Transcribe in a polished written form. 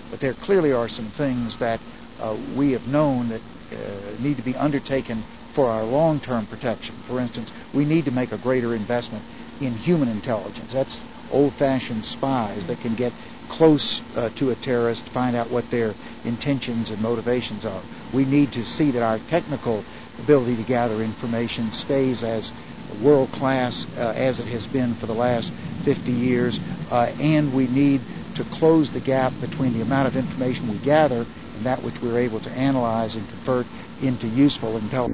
But there clearly are some things that we have known that need to be undertaken for our long-term protection. For instance, we need to make a greater investment in human intelligence. That's old-fashioned spies that can get close to a terrorist, find out what their intentions and motivations are. We need to see that our technical ability to gather information stays as world-class as it has been for the last 50 years, and we need to close the gap between the amount of information we gather and that which we're able to analyze and convert into useful intelligence.